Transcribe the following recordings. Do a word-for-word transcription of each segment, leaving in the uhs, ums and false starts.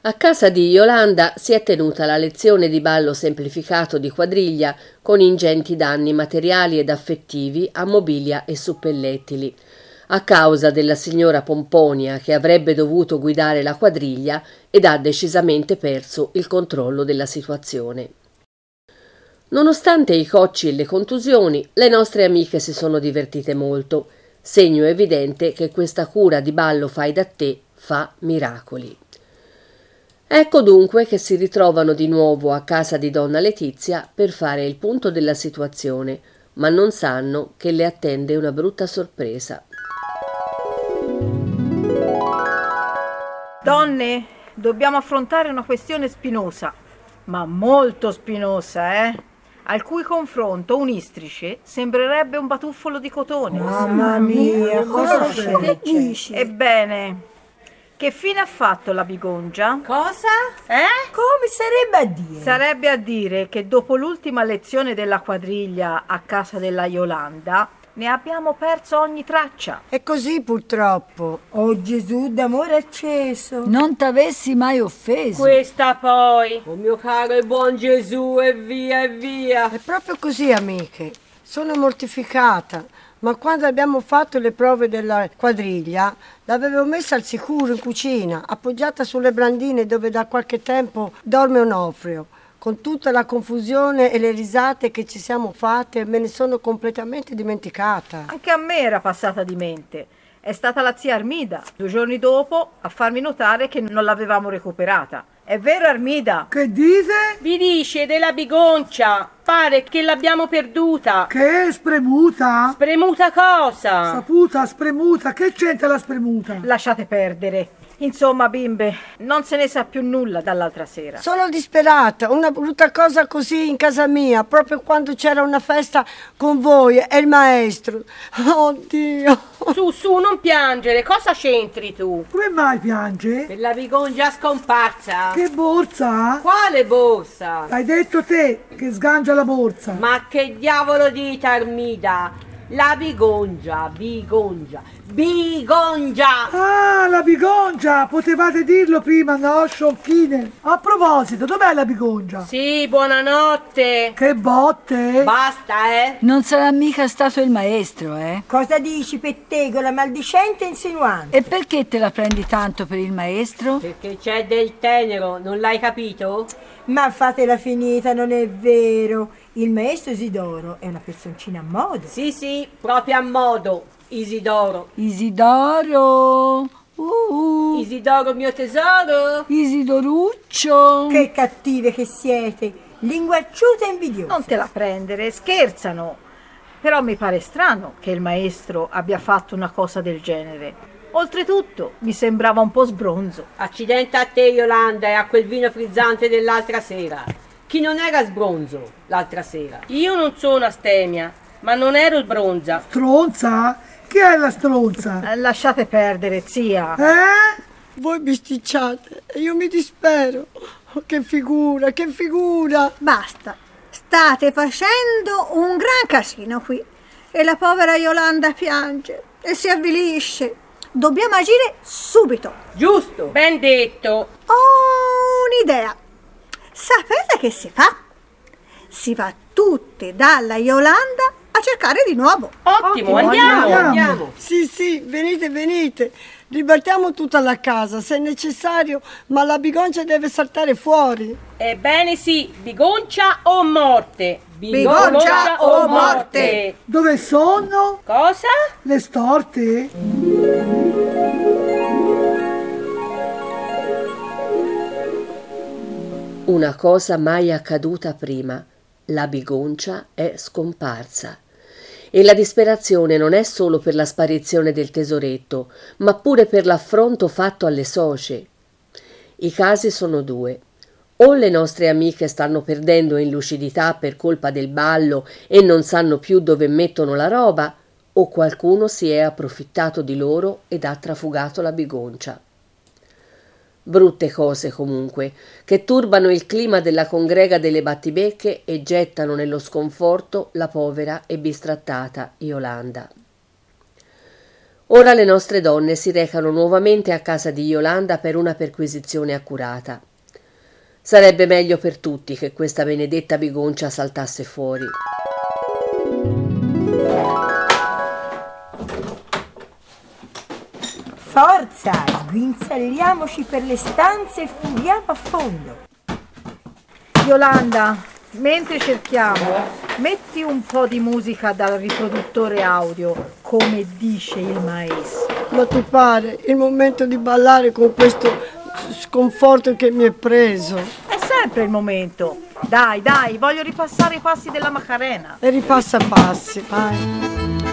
A casa di Iolanda si è tenuta la lezione di ballo semplificato di quadriglia con ingenti danni materiali ed affettivi a mobilia e suppellettili, a causa della signora Pomponia che avrebbe dovuto guidare la quadriglia ed ha decisamente perso il controllo della situazione. Nonostante i cocci e le contusioni, le nostre amiche si sono divertite molto, segno evidente che questa cura di ballo fai da te fa miracoli. Ecco dunque che si ritrovano di nuovo a casa di donna Letizia per fare il punto della situazione, ma non sanno che le attende una brutta sorpresa. Donne, dobbiamo affrontare una questione spinosa, ma molto spinosa, eh? Al cui confronto un istrice sembrerebbe un batuffolo di cotone. Mamma mia, cosa dici? Ebbene, che fine ha fatto la bigongia? Cosa? Eh? Come sarebbe a dire? Sarebbe a dire che dopo l'ultima lezione della quadriglia a casa della Iolanda ne abbiamo perso ogni traccia. È così purtroppo. Oh Gesù d'amore acceso. Non t'avessi mai offeso. Questa poi. Oh mio caro e buon Gesù, e via e via. È proprio così, amiche. Sono mortificata. Ma quando abbiamo fatto le prove della quadriglia, l'avevo messa al sicuro in cucina, appoggiata sulle brandine dove da qualche tempo dorme Onofrio. Con tutta la confusione e le risate che ci siamo fatte, me ne sono completamente dimenticata. Anche a me era passata di mente. È stata la zia Armida, due giorni dopo, a farmi notare che non l'avevamo recuperata. È vero, Armida? Che dite? Vi dice della bigoncia. Pare che l'abbiamo perduta. Che? Spremuta? Spremuta cosa? Saputa, spremuta. Che c'entra la spremuta? Lasciate perdere. Insomma, bimbe, non se ne sa più nulla dall'altra sera. Sono disperata, una brutta cosa così in casa mia, proprio quando c'era una festa con voi e il maestro. Oddio. Su, su, non piangere, cosa c'entri tu? Come mai piange? Per la bigongia scomparsa. Che borsa? Quale borsa? L'hai detto te che sgangia la borsa. Ma che diavolo dite, Armida? La bigongia, bigongia, bigongia! Ah, la bigongia! Potevate dirlo prima, no, sciocchine? A proposito, dov'è la bigongia? Sì, buonanotte! Che botte! Basta, eh! Non sarà mica stato il maestro, eh? Cosa dici, pettegola, maldicente e insinuante? E perché te la prendi tanto per il maestro? Perché c'è del tenero, non l'hai capito? Ma fatela finita, non è vero. Il maestro Isidoro è una personcina a modo. Sì, sì, proprio a modo, Isidoro. Isidoro! Uh, Isidoro mio tesoro! Isidoruccio! Che cattive che siete, linguacciute e invidiose. Non te la prendere, scherzano. Però mi pare strano che il maestro abbia fatto una cosa del genere. Oltretutto, mi sembrava un po' sbronzo. Accidente a te, Iolanda, e a quel vino frizzante dell'altra sera. Chi non era sbronzo l'altra sera? Io non sono astemia, ma non ero sbronza. Stronza? Chi è la stronza? Eh, lasciate perdere, zia. Eh? Voi bisticciate e io mi dispero. Oh, che figura, che figura. Basta, state facendo un gran casino qui e la povera Iolanda piange e si avvilisce. Dobbiamo agire subito. Giusto, ben detto. Ho un'idea. Sapete che si fa? Si va tutti dalla Iolanda a cercare di nuovo. Ottimo, Ottimo, andiamo, andiamo. andiamo. Sì, sì, venite, venite. Ribaltiamo tutta la casa, se è necessario, ma la bigoncia deve saltare fuori. Ebbene sì, bigoncia o morte? Bigoncia o morte? Dove sono? Cosa? Le storte? Una cosa mai accaduta prima. La bigoncia è scomparsa. E la disperazione non è solo per la sparizione del tesoretto, ma pure per l'affronto fatto alle socie. I casi sono due. O le nostre amiche stanno perdendo in lucidità per colpa del ballo e non sanno più dove mettono la roba, o qualcuno si è approfittato di loro ed ha trafugato la bigoncia. Brutte cose comunque, che turbano il clima della congrega delle battibecche e gettano nello sconforto la povera e bistrattata Iolanda. Ora le nostre donne si recano nuovamente a casa di Yolanda per una perquisizione accurata. Sarebbe meglio per tutti che questa benedetta bigoncia saltasse fuori. Forza, sguinzagliamoci per le stanze e furiamo a fondo. Yolanda, mentre cerchiamo, metti un po' di musica dal riproduttore audio, come dice il maestro. Ma ti pare il momento di ballare con questo sconforto che mi è preso? È sempre il momento. Dai, dai, voglio ripassare i passi della Macarena. E ripassa passi, vai.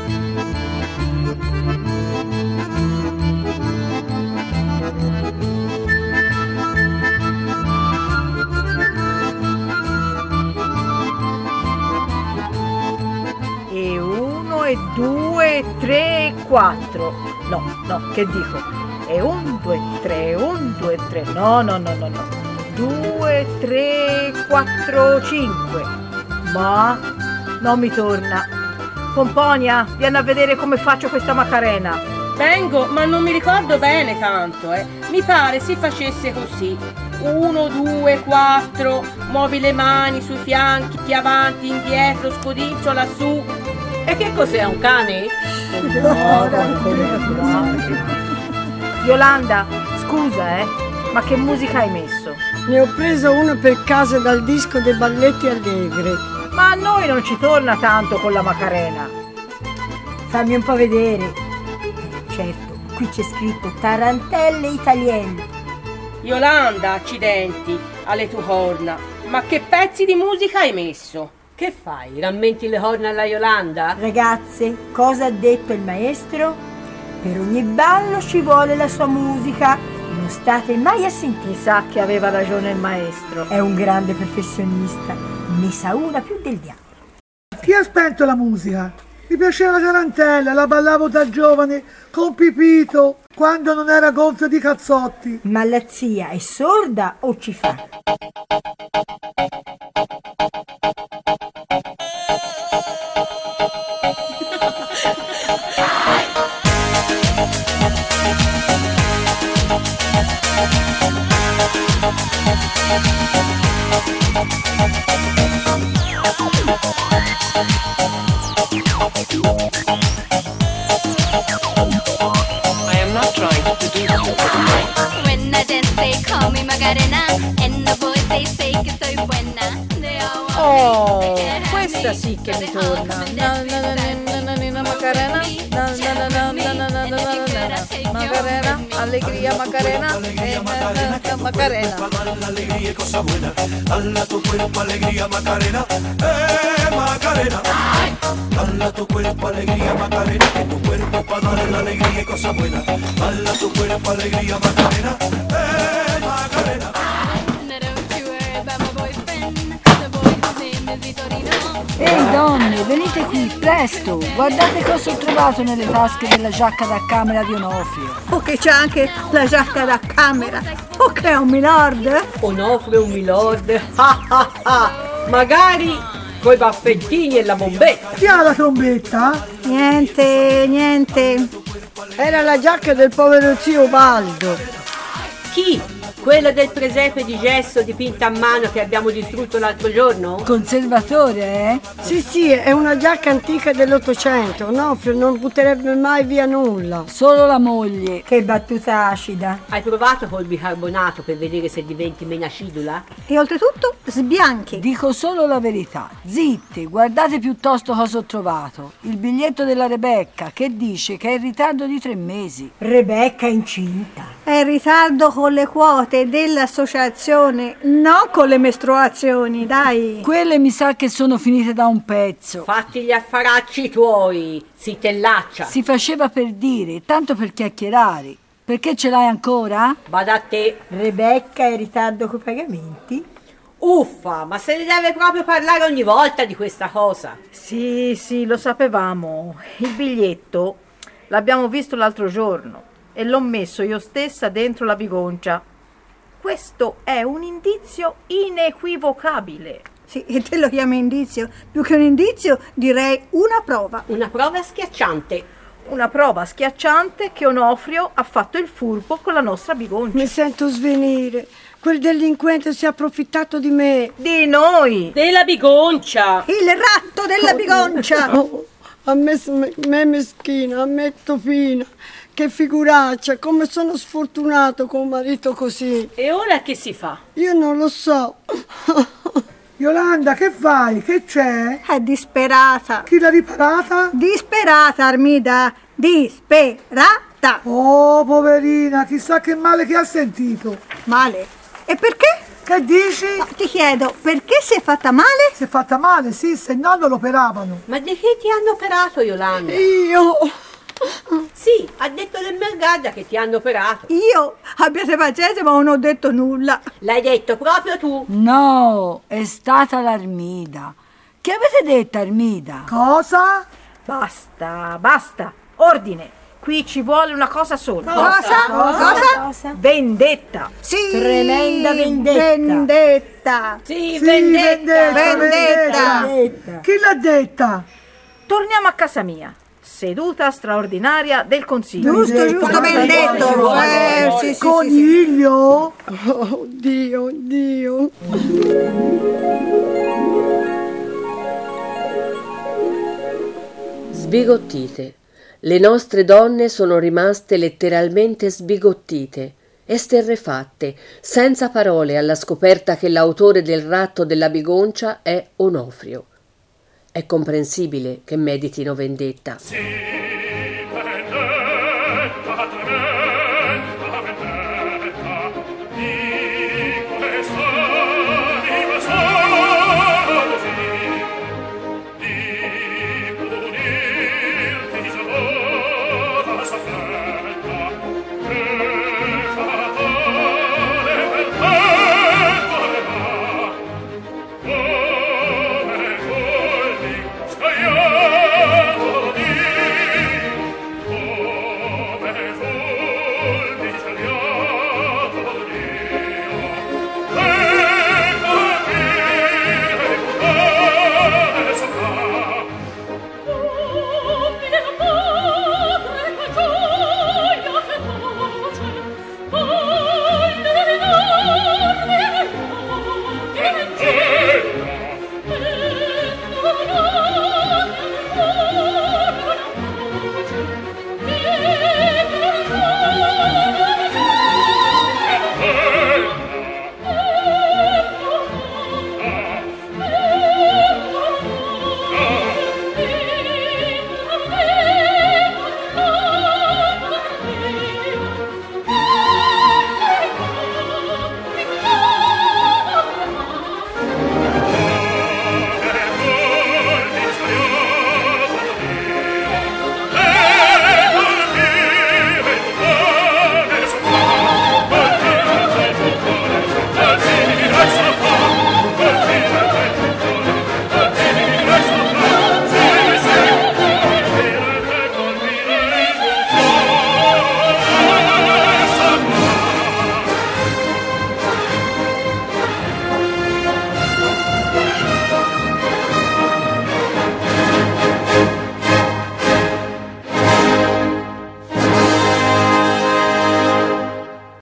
E uno, e due, e tre, e quattro. No, no, che dico? E un, due, tre, un, due, tre. No, no, no, no, no. Due, tre, quattro, cinque. Ma non mi torna. Pomponia, vieni a vedere come faccio questa Macarena. Vengo, ma non mi ricordo bene tanto, eh. Mi pare si facesse così. Uno, due, quattro, muovi le mani sui fianchi, avanti, indietro, scodinzo lassù. E che cos'è, un cane? Yolanda, scusa, eh, ma che musica hai messo? Ne ho preso una per casa dal disco dei balletti allegri. Ma a noi non ci torna tanto con la Macarena. Fammi un po' vedere. Certo, qui c'è scritto Tarantelle Italienne. Yolanda, accidenti, alle tue corna. Ma che pezzi di musica hai messo? Che fai? Rammenti le corna alla Yolanda? Ragazze, cosa ha detto il maestro? Per ogni ballo ci vuole la sua musica. Non state mai a sentire. Sa che aveva ragione il maestro. È un grande professionista. Ne sa una più del diavolo. Chi ha spento la musica? Mi piaceva la tarantella, la ballavo da giovane con Pipito, quando non era gonfio di cazzotti. Ma la zia è sorda o ci fa? I am not trying to do something. When I dance they call me Macarena, and the boys they say que soy buena. They all want Oh, me. questa sì che mi torna. Na, na, na, na, na, na, na, Macarena, na, na, na, na, na, na, na, na, na, Macarena, allegria Macarena, eh, na, na, Macarena. La alegría y cosa buena, dale a tu cuerpo alegría Macarena, eh Macarena, dale a tu cuerpo alegría Macarena, que tu cuerpo para darle la alegría y cosa buena, dale a tu cuerpo alegría Macarena, eh Macarena. Ehi donne, venite qui, presto! Guardate cosa ho trovato nelle tasche della giacca da camera di Onofrio. Oh, che c'è anche la giacca da camera. Oh, che è un milord. Onofrio un milord. Ah ah ah. Magari coi baffettini e la bombetta. Chi ha la trombetta? Niente, niente. Era la giacca del povero zio Baldo. Chi? Quella del presepe di gesso dipinta a mano che abbiamo distrutto l'altro giorno? Conservatore, eh? Sì, sì, è una giacca antica dell'Ottocento. Onofrio non butterebbe mai via nulla. Solo la moglie. Che battuta acida. Hai provato col bicarbonato per vedere se diventi meno acidula? E oltretutto sbianchi. Dico solo la verità. Zitti, guardate piuttosto cosa ho trovato. Il biglietto della Rebecca che dice che è in ritardo di tre mesi. Rebecca incinta. È in ritardo con le quote dell'associazione, non con le mestruazioni, dai. Quelle mi sa che sono finite da un pezzo. Fatti gli affaracci tuoi, zitellaccia. Si faceva per dire, tanto per chiacchierare. Perché ce l'hai ancora? Vada a te. Rebecca è in ritardo con i pagamenti? Uffa, ma se ne deve proprio parlare ogni volta di questa cosa. Sì, sì, lo sapevamo. Il biglietto l'abbiamo visto l'altro giorno e l'ho messo io stessa dentro la bigoncia. Questo è un indizio inequivocabile. Sì, e te lo chiami indizio? Più che un indizio direi una prova. Una prova schiacciante. una prova schiacciante che Onofrio ha fatto il furbo con la nostra bigoncia. Mi sento svenire. Quel delinquente si è approfittato di me. Di noi. Della bigoncia. Il ratto della bigoncia. Oh, a me, me meschina, a me tofina. Che figuraccia, come sono sfortunato con un marito così. E ora che si fa? Io non lo so. Yolanda, che fai? Che c'è? È disperata. Chi l'ha riparata? Disperata, Armida. Disperata. Oh, poverina, chissà che male che ha sentito. Male? E perché? Che dici? No, ti chiedo, perché si è fatta male? Si è fatta male, sì, se no non lo operavano. Ma di che ti hanno operato, Yolanda? Io... Sì, ha detto del Mergaglia che ti hanno operato. Io? Abbiate pazienza, ma non ho detto nulla. L'hai detto proprio tu? No, è stata l'Armida. Che avete detto, Armida? Cosa? Basta, basta. Ordine. Qui ci vuole una cosa sola. Cosa? Cosa? Cosa? Vendetta. Sì. Tremenda vendetta. Vendetta. Sì, Sì, vendetta. Vendetta. Vendetta. Chi l'ha detta? Torniamo a casa mia. Seduta straordinaria del Consiglio. Giusto, giusto, ben detto. Eh, sì, sì, sì, Coniglio? Oh, Dio, Dio. Sbigottite. Le nostre donne sono rimaste letteralmente sbigottite, esterrefatte, senza parole alla scoperta che l'autore del ratto della bigoncia è Onofrio. È comprensibile che meditino vendetta. Sì.